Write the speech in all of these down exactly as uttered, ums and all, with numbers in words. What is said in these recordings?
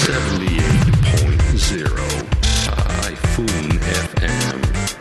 セブンティーエイトポイントゼロ Typhoon エフエム。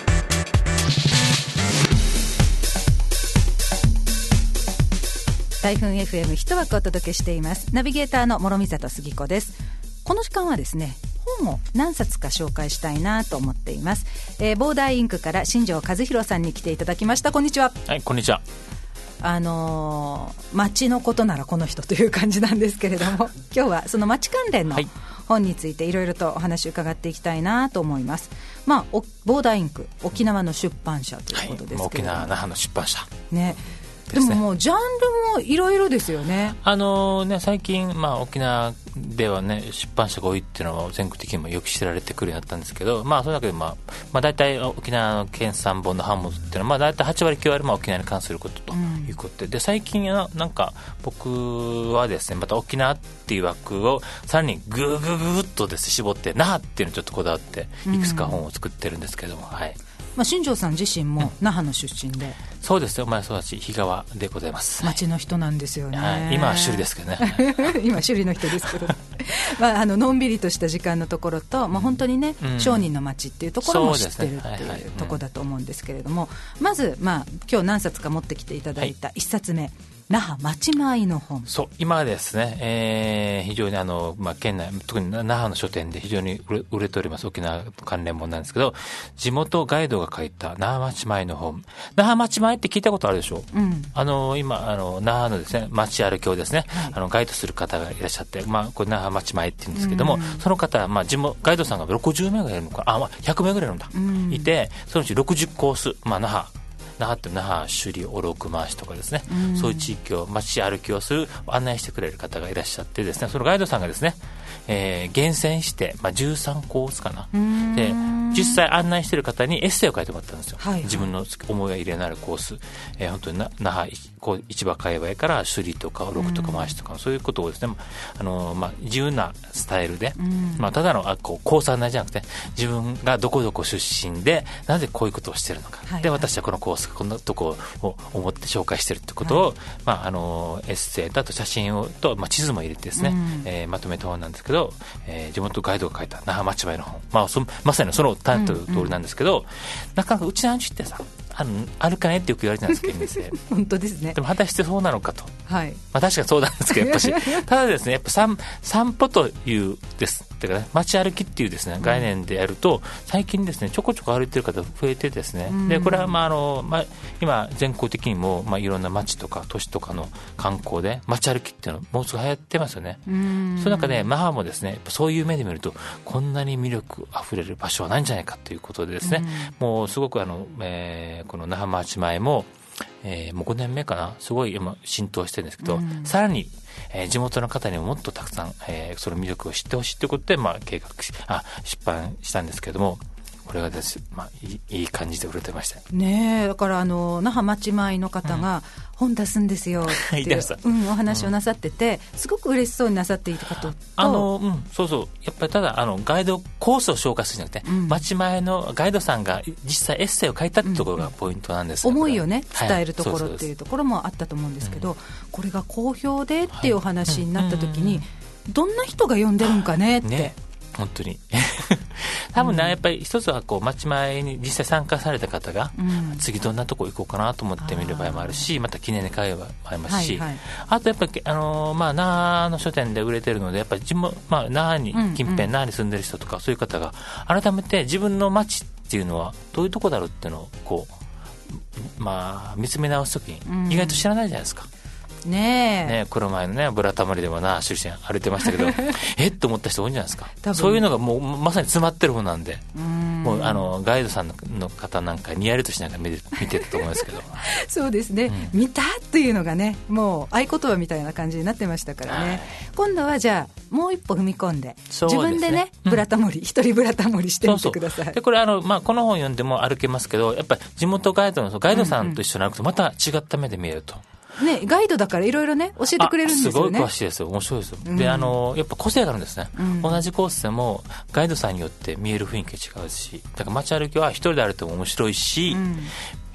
タイフーン エフエム 一枠お届けしています。ナビゲーターの諸見里杉子です。この時間はですね、本を何冊か紹介したいなと思っています。えー、ボーダーインクから新庄和弘さんに来ていただきました。こんにちは。 はい、こんにちは。 あのー、街のことならこの人という感じなんですけれども今日はその街関連の本についていろいろとお話を伺っていきたいなと思います。まあ、ボーダーインク沖縄の出版社ということですけれども、はい、 沖縄那覇の出版社ね。でももうジャンルもいろいろですよね。 あのーね、最近、まあ、沖縄では、ね、出版社が多いっていうのは全国的にもよく知られてくるようになったんですけど、まあ、それだけで、まあまあ、大体沖縄の県産本の版元っていうのは、まあ、大体はち割きゅう割、まあ、沖縄に関することということで、うん、で最近はなんか僕はですね、また沖縄っていう枠をさらにグーグーグーっとです、ね、絞って那覇っていうのをちょっとこだわっていくつか本を作ってるんですけども、うん、はい。 まあ、新庄さん自身も那覇の出身で、うん、 そうですよ、お前育ち日川でございます。 町の人なんですよね、 はい、今は首里ですけどね今首里の人ですけどまあ、あののんびりとした時間のところと、まあ、本当にね、うん、商人の町っていうところも知ってるっていうところだと思うんですけれども、まず、まあ、今日何冊か持ってきていただいたいっさつめ、はい、那覇町前の本。 そう、今はですね、えー、非常にあの、まあ、県内特に那覇の書店で非常に売れ、売れております沖縄関連本なんですけど、地元ガイドが書いた那覇町前の本。那覇町前って聞いたことあるでしょう、うん、あの今あの那覇のですね、町歩きをですね、はい、あのガイドする方がいらっしゃって、まあ、これ那覇町前って言うんですけども、うん、その方、まあ、地元ガイドさんがろくじゅうめいぐらいいるのか、あ、まあ、ひゃくめいぐらいいるんだ、うん、いて、そのうちろくじゅうコース、まあ、那覇那覇って那覇首里小禄回しとかですね、うん、そういう地域を街歩きをする案内してくれる方がいらっしゃってですね、そのガイドさんがですね、えー、厳選して、まあ、じゅうさんコースかな、で実際案内している方にエッセイを書いてもらったんですよ、はいはい、自分の思いが入れのあるコース、えー、本当にな那覇市場界隈から首里とか小禄とか回しとか、そういうことをですね、あのーまあ、自由なスタイルで、まあ、ただのあこうコース案内じゃなくて、自分がどこどこ出身でなぜこういうことをしているのか、はいはい、で私はこのコースこんなとこを思って紹介しているということを、はい、まあ、あのエッセイとあと写真をと、まあ、地図も入れてですね、うん、えー、まとめた本なんですけど、えー、地元ガイドが書いた那覇町前の本、まあ、そまさにそのタイトル通りなんですけど、うんうん、なかなかうちの家ってさある、あるかねってよく言われてたんですけど、ね、 本当ですね。 でも果たしてそうなのかと、 はい、 まあ、確かにそうなんですけど、やっぱしただですね、やっぱ 散, 散歩というですだから、ね、街歩きっていうですね概念でやると、うん、最近ですねちょこちょこ歩いてる方増えてですね、うん、でこれはまああの、まあ、今全国的にも、まあ、いろんな街とか都市とかの観光で街歩きっていうのもうすぐ流行ってますよね。うん、その中で那覇もですね、やっぱそういう目で見るとこんなに魅力あふれる場所はないんじゃないかということでですね、うん、もうすごくあの、えー、この那覇町前もえー、もうごねんめかな、すごい今浸透してるんですけど、うん、さらに、えー、地元の方にももっとたくさん、えー、その魅力を知ってほしいということで、まあ、計画しあ出版したんですけども、これがです、まあ、いい、いい感じで売れてましたね。だからあの那覇町前の方が本出すんですよっていう、うん、お話をなさってて、うん、すごく嬉しそうになさっていた方と、 あの、うん、そうそう、やっぱりただあのガイドコースを紹介するんじゃなくて、うん、町前のガイドさんが実際エッセイを書いたってところがポイントなんです、 うん、思いをね伝えるところっていうところもあったと思うんですけど、はい、これが好評でっていうお話になった時に、はい、どんな人が読んでるんかねって、ね、 本当に多分ね、うん、やっぱり一つはこう町前に実際参加された方が、うん、次どんなとこ行こうかなと思ってみる場合もあるし、また記念に買えばありますし、はいはい、あとやっぱりあのーまあ、那覇の書店で売れてるので、やっぱり自分、まあ、那覇に近辺、うんうん、那覇に住んでる人とかそういう方が改めて自分の町っていうのはどういうとこだろうっていうのをこう、まあ、見つめ直すときに意外と知らないじゃないですか、うん、ねえねえ、この前のねブラタモリでもな終戦歩いてましたけどえっと思った人多いんじゃないですか。そういうのがもうまさに詰まってる本なんで、うんもうあのガイドさんの方なんかにやりとしながら見て、見てたと思うんですけどそうですね、うん、見たっていうのがねもう合言葉みたいな感じになってましたからね、はい、今度はじゃあもう一歩踏み込んで、そうですね、自分でねブラタモリ、うん、一人ブラタモリしてみてください。そうそうでこれあの、まあ、この本読んでも歩けますけど、やっぱり地元ガイドのガイドさんと一緒に歩くとまた違った目で見えると、うんうんね、ガイドだからいろいろね教えてくれるんですよね。 すごい詳しいですよ、面白いですよ、うん、であのやっぱ個性があるんですね、うん、同じコースでもガイドさんによって見える雰囲気が違うし、だから街歩きは一人で歩いても面白いし、うん、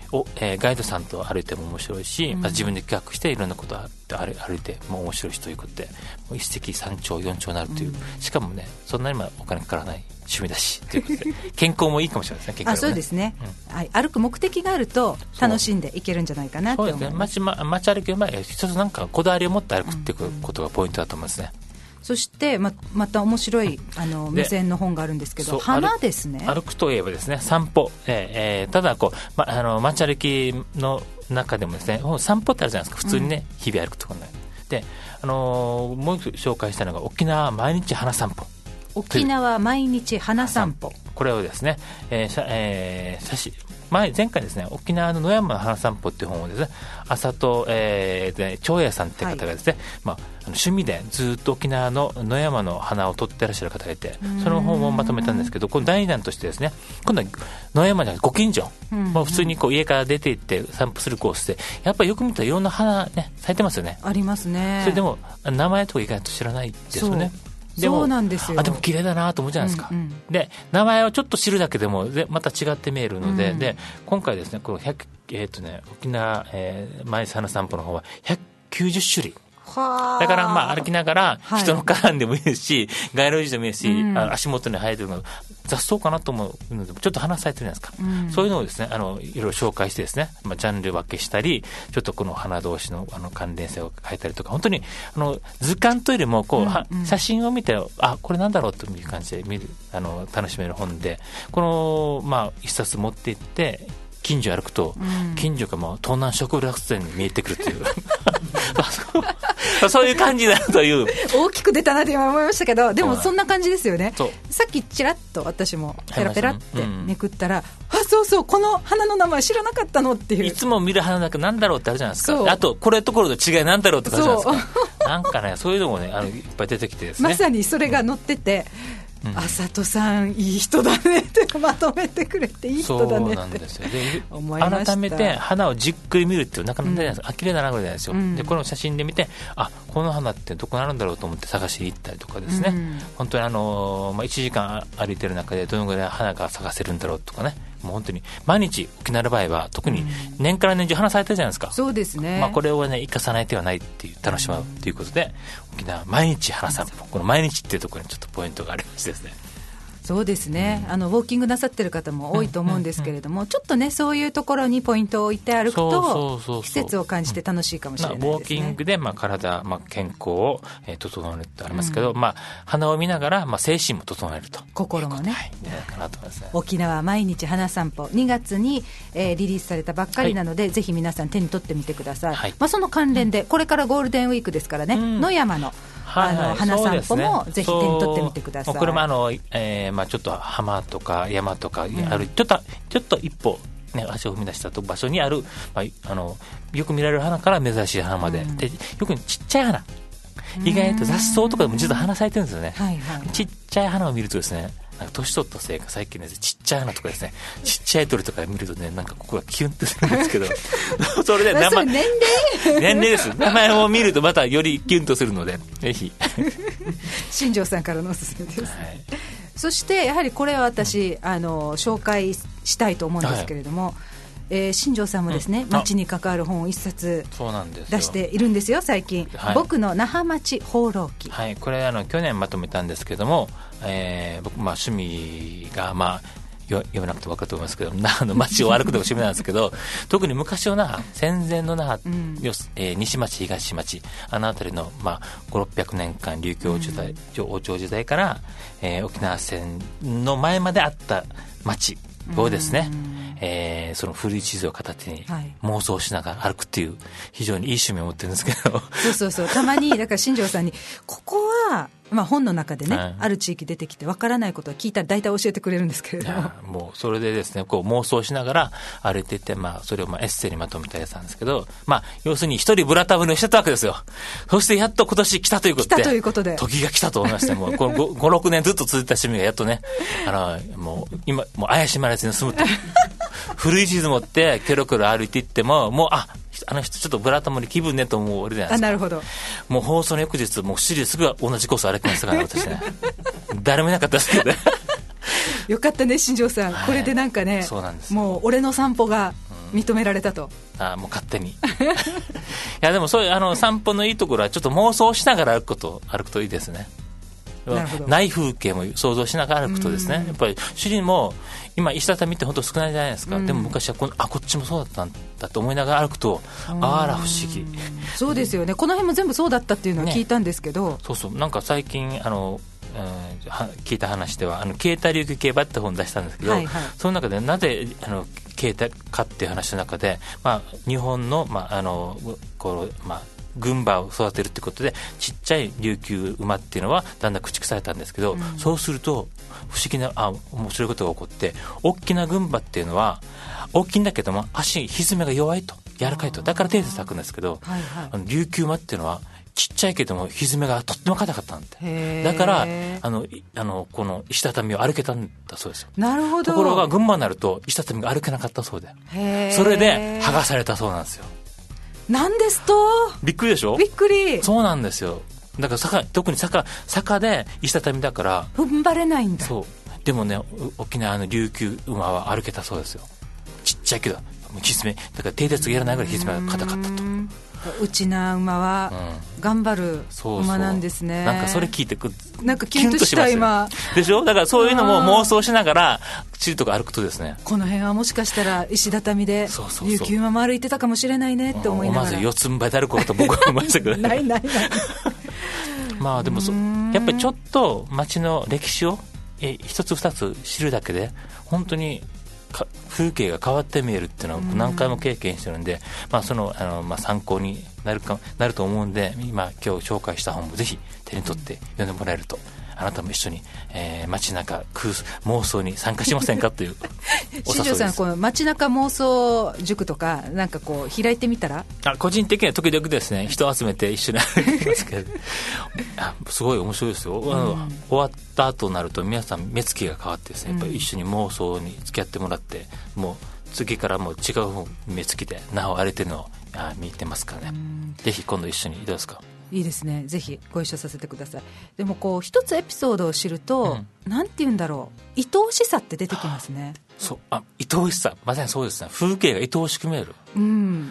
お、えー、ガイドさんと歩いても面白いし、うん、まあ、自分で企画していろんなことを歩いても面白いしということで、もう一石三鳥四鳥になるという、うん、しかもねそんなにまあお金かからない趣味だしということで健康もいいかもしれないですね。結果はね、 あ、そうですね、うん、はい、歩く目的があると楽しんでいけるんじゃないかなと思います。 そうですね、街、街歩きの前一つなんかこだわりを持って歩くっていうことがポイントだと思いますね。 そして ま, また面白いあの目線の本があるんですけど、花ですね。 歩くといえばですね、散歩、えーえー、ただこう、ま、あの街歩きの中でもですね、散歩ってあるじゃないですか、普通にね、うん、日々歩くとかね。で、あのー、もう一つ紹介したのが沖縄毎日花散歩。 沖縄毎日花散歩、 これをですね、えーえー、写真前, 前回ですね、沖縄の野山の花散歩っていう本をですね、浅戸、えー、長屋さんって方がですね、はい、まあ、あの趣味でずっと沖縄の野山の花を撮ってらっしゃる方がいて、その本をまとめたんですけど、この第二弾としてですね、今度は野山じゃないご近所、うんうん、もう普通にこう家から出て行って散歩するコースで、やっぱりよく見たらいろんな花ね咲いてますよね。 ありますね。 それでも名前とか意外と知らないですよね。 でもそうなんですよ。 あ、でも綺麗だなと思うじゃないですか、 うんうん、 で名前をちょっと知るだけでもでまた違って見えるので、うん、で今回ですね、このひゃく、えーとね、沖縄、えー、毎日花散歩の方はひゃくきゅうじゅっしゅるいだから、まあ、歩きながら人の絡んでもいいですし、はい、街路樹でもいいですし、うん、足元に生えてるの雑草かなと思うのでちょっと花咲いてるじゃないですか、うん、そういうのをですね、あのいろいろ紹介してですね、まあ、ジャンル分けしたり、ちょっとこの花同士 の, あの関連性を変えたりとか、本当にあの図鑑というよりもこう、うんうん、写真を見て、あ、これなんだろうという感じで見る、あの楽しめる本で、この、まあ、一冊持っていって近所歩くと、うん、近所がもう東南植物園に見えてくるというそういう感じだという大きく出たなって今思いましたけど、でもそんな感じですよね。さっきちらっと私もペラペラってめくったら、うん、あ、そうそう、この花の名前知らなかったのっていう、 いつも見る花だけなんだろうってあるじゃないですか。あとこれとこれと違いなんだろうってあるじゃないですか。なんかね、そういうのもね、あのいっぱい出てきてですね、 まさにそれが載ってて、うん、あさとさんいい人だねってまとめてくれていい人だねって。そうなんですよ。で思いました。 改めて花をじっくり見るっていうなかなかないです、うん、あ、綺麗だなこれじゃないですよ、うん、でこの写真で見て、あ、この花ってどこにあるんだろうと思って探しに行ったりとかですね、うん、本当にあの、まあ、いちじかん歩いてる中でどのぐらい花が探せるんだろうとかね、もう本当に毎日沖縄の場合は特に年から年中花咲いてるじゃないですか、 うん、そうですね、 まあ、これをね生かさない手はないっていう、楽しまうということで、沖縄毎日花散歩、この毎日っていうところにちょっとポイントがありましてですね。 そうですね、うん、あのウォーキングなさってる方も多いと思うんですけれども、うんうんうん、ちょっとねそういうところにポイントを置いて歩くと季節を感じて楽しいかもしれないですね、 まあ、ウォーキングで、まあ、体、まあ、健康を、えー、整えるとありますけど、うん、まあ、花を見ながら、まあ、精神も整えると、 心もね、 はい、かなと思いますね。 沖縄毎日花散歩にがつに、えー、リリースされたばっかりなので、はい、ぜひ皆さん手に取ってみてください、はい、まあ、その関連でこれからゴールデンウィークですからね、うん、野山のあの、はいはい、花散歩もぜひ手に取ってみてください。 これもあの、えーまあ、ちょっと浜とか山とかある、うん、ちょっとちょっと一歩、ね、足を踏み出した場所にある、まあ、あのよく見られる花から珍しい花まで、うん、でよくちっちゃい花、意外と雑草とかでも実は花咲いてるんですよね、はいはいはい、ちっちゃい花を見るとですね、なんか年取ったせいか最近ね、ちっちゃい花とかですね、ちっちゃい鳥とか見るとね、なんかここがキュンってするんですけどそれで名前年齢年齢です。名前を見るとまたよりキュンとするので、ぜひ新庄さんからのおすすめです、はい、そしてやはりこれは私、うん、あの紹介したいと思うんですけれども、はい、えー、新庄さんもですね、うん、町に関わる本を一冊出しているんですよ最近、はい、僕の那覇町放浪記、 はい、これあの去年まとめたんですけども、えー、僕、まあ、趣味が、まあ、読めなくて分かると思いますけど、那覇の町を歩くのが趣味なんですけど特に昔の那覇、戦前の那覇、うん、えー、西町東町、あの辺りの、まあ、ごひゃくろっぴゃくねんかん琉球王朝時代、うん、王朝時代から、えー、沖縄戦の前まであった町をですね、うん、えー、その古い地図を片手に妄想しながら歩くっていう非常にいい趣味を持ってるんですけどそうそうそう、たまにだから新庄さんにここは、まあ、本の中でね、はい、ある地域出てきてわからないことを聞いたら大体教えてくれるんですけれども、 もうそれでですね、こう妄想しながら歩いていって、まあ、それをまあエッセイにまとめたやつなんですけど、まあ、要するに一人ブラタブリをしてたわけですよ。そしてやっと今年来たということで、 来たということで時が来たと思いまして、もうこのご、ろくねんずっと続いた趣味がやっとね、あのもう今もう怪しまれずに済むと古い地図持ってキョロキョロ歩いていっても、もうああの人ちょっとブラタモリ気分ねと思うじゃないですか。 あ、なるほど。 もう放送の翌日、もうしちじすぐ同じコース歩きましたから私ね誰もいなかったですけどよかったね新庄さん、はい、これでなんかね、 そうなんです、 もう俺の散歩が認められたと。 あもう勝手にいやでもそういうあの散歩のいいところはちょっと妄想しながら歩くこと歩くといいですね。 なるほど。 ない風景も想像しながら歩くとですね、やっぱり主人も今石畳って本当少ないじゃないですか。でも昔はこのあこっちもそうだったんだと思いながら歩くとあら不思議。 そうですよね。この辺も全部そうだったっていうのは聞いたんですけど、ね、 そうそうなんか最近あのうん、聞いた話ではあのケータ琉球競馬って本を出したんですけど、はいはい、その中でなぜあのケータかっていう話の中で、まあ、日本の、まああのこうまあ、軍馬を育てるってことでちっちゃい琉球馬っていうのはだんだん駆逐されたんですけど、うん、そうすると不思議なあ面白いことが起こって大きな軍馬っていうのは大きいんだけども足蹄が弱いと柔らかいとだから手で咲くんですけど、はいはい、あの琉球馬っていうのはちっちゃいけども蹄がとっても硬かったんでだからあのあのこの石畳を歩けたんだそうですよ。 なるほど。 ところが群馬になると石畳が歩けなかったそうでそれで剥がされたそうなんですよ。 なんですとびっくりでしょ。 びっくり。 そうなんですよ。だから坂特に坂坂で石畳だから踏ん張れないんだ。 そうでもね沖縄の琉球馬は歩けたそうですよ。ちっちゃいけど蹄だから蹄鉄がやらないぐらい蹄が硬かったと。 うちな馬は頑張る馬なんですね、 うん、そうそうなんかそれ聞いてくなんかキュンとした今でしょ。だからそういうのも妄想しながら地理とか歩くとですねこの辺はもしかしたら石畳で琉球馬も歩いてたかもしれないねって思いながらまず四つん這いで歩くこと僕は思いましたけどないないないまあでもそやっぱりちょっと街の歴史をえ一つ二つ知るだけで本当に風景が変わって見えるっていうのを何回も経験してるんで、まあそのあのまあ参考になるかなると思うんで今今日紹介した本もぜひ手に取って読んでもらえるとあなたも一緒に、えー、街中空妄想に参加しませんかというお誘いです。 新庄さんこの街中妄想塾とかなんかこう開いてみたら。 あ個人的には時々ですね人を集めて一緒に歩いてますけどあすごい面白いですよ、うん、あの終わった後になると皆さん目つきが変わってですねやっぱり一緒に妄想に付き合ってもらってもう次からもう違う目つきで那覇を歩いてるのをあ見てますからね、うん、ぜひ今度一緒にどうですか。 いいですね。ぜひご一緒させてください。でもこう一つエピソードを知ると、うん、なんて言うんだろう愛おしさって出てきますね。 そうあ愛おしさまさにそうですね。風景が愛おしく見える、うん、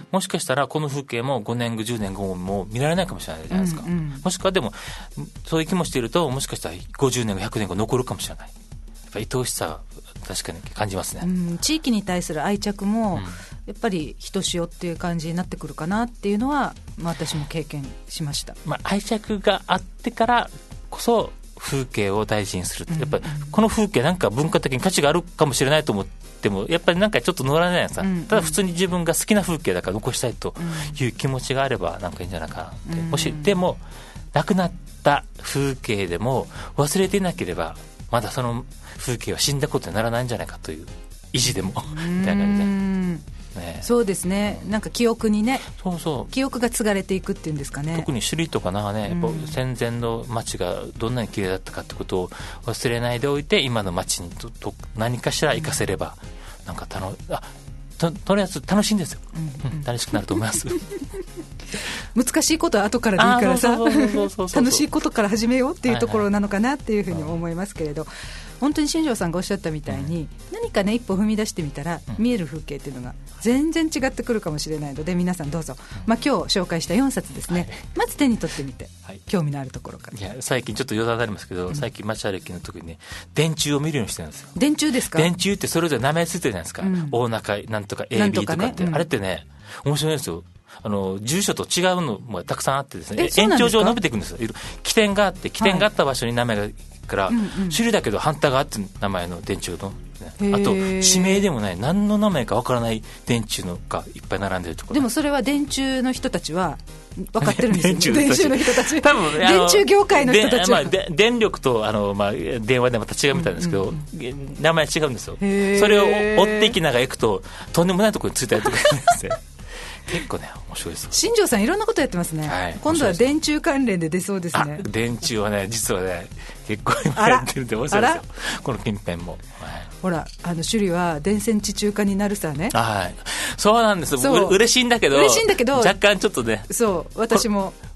もしかしたらこの風景もごねんじゅうねんごも見られないかもしれないじゃないですか、うんうん、もしくはでもそういう気もしているともしかしたらごじゅうねんごひゃくねんご残るかもしれない。やっぱ愛おしさ確かに感じますね、うん、 地域に対する愛着も、うんやっぱりひとしおっていう感じになってくるかなっていうのは、まあ、私も経験しました、 まあ、愛着があってからこそ風景を大事にする、うん、やっぱりこの風景なんか文化的に価値があるかもしれないと思ってもやっぱりなんかちょっと乗らないですか、うん、ただ普通に自分が好きな風景だから残したいという気持ちがあればなんかいいんじゃないかなって、うん、もしでも亡くなった風景でも忘れていなければまだその風景は死んだことにならないんじゃないかという意地でもみたいな感じでね、 そうですね、うん、なんか記憶にねそうそう記憶が継がれていくっていうんですかね。 特に首里とか那覇ね、やっぱ戦前の街がどんなに綺麗だったかってことを忘れないでおいて今の街にとと何かしら生かせれば、うん、なんかたのあ と, とりあえず楽しいんですよ、うんうん、楽しくなると思います難しいことは後からでいいからさ楽しいことから始めようっていうところなのかなっていうふうに思いますけれど、はいはい本当に新庄さんがおっしゃったみたいに、うん、何かね一歩踏み出してみたら、うん、見える風景っていうのが全然違ってくるかもしれないので皆さんどうぞ、うんまあ、今日紹介したよんさつですね、はい、まず手に取ってみて、はい、興味のあるところから。 いや最近ちょっと余談になりますけど、うん、最近街歩きの時にね電柱を見るようにしてるんですよ。 電柱ですか。 電柱ってそれぞれ名前ついてるじゃないですか、うん、大中なんとか エービー とかって、ねうん、あれってね面白いですよ。あの住所と違うのもたくさんあってですね延長上伸びていくんですよ。起点があって起点があった場所に名前がから、はいうんうん、種類だけど反対があって名前の電柱の、ね、あと地名でもない何の名前かわからない電柱のがいっぱい並んでるところ。 でもそれは電柱の人たちは分かってるんですよね電柱の人たち多分電柱業界の人たちは、 まあ、で電力とあの、まあ、電話でまた違うみたいですけど、うんうんうん、名前違うんですよ。それを追っていきながら行くととんでもないところに着いたりとかするんですよ結構ね面白いです。 新庄さんいろんなことやってますね、はい、今度は電柱関連で出そうですね。 電柱はね実はね結構今やってるんで面白いですよこの近辺も、はい、 ほらあの首里は電線地中化になるさね。 はいそうなんです。う嬉しいんだけど嬉しいんだけど若干ちょっとねそう私も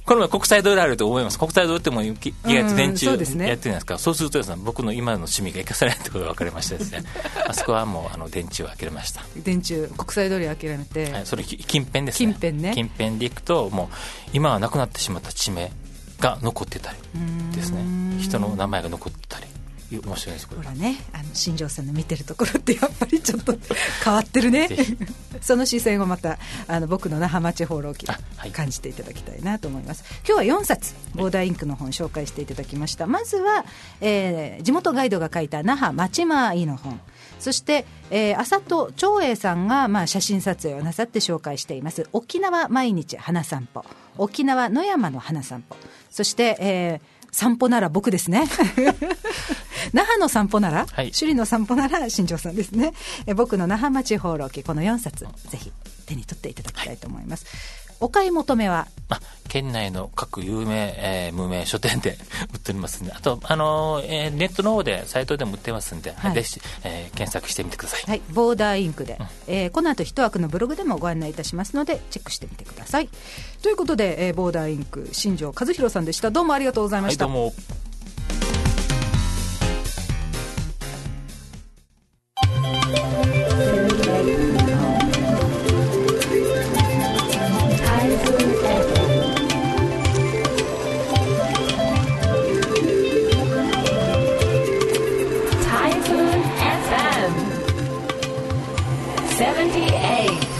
この前国際通りあると思います。国際通りってもう意外と電柱やってるじゃないですか。そうするとですね、僕の今の趣味が生かされないってことが分かりましてですねあそこはもうあの電柱を諦めました。 電柱国際通り諦めて、 はい、それ近辺ですね。近辺ね。 近辺で行くともう今はなくなってしまった地名が残ってたりですね、人の名前が残ってたり面白いです。これほらね、あの新庄さんの見てるところってやっぱりちょっと変わってるねその視線をまたあの僕の那覇町放浪記で感じていただきたいなと思います。今日はよんさつボーダーインクの本紹介していただきました。まずは、えー、地元ガイドが書いた那覇町前の本、そして、えー、浅戸長英さんが、まあ、写真撮影をなさって紹介しています沖縄毎日花散歩、沖縄野山の花散歩、そして、えー散歩なら僕ですね那覇の散歩なら、はい、首里の散歩なら新庄さんですね。え僕の那覇町放浪記、このよんさつぜひ手に取っていただきたいと思います、はい、お買い求めはあ県内の各有名、えー、無名書店で売っておりますので、あと、あのーえー、ネットの方でサイトでも売ってますので、はい、ぜひ、えー、検索してみてください、 はい、ボーダーインクで、うんえー、この後一枠のブログでもご案内いたしますのでチェックしてみてください。ということで、えー、ボーダーインク新庄和弘さんでした。どうもありがとうございました。 はい、どうも。 seventy-eight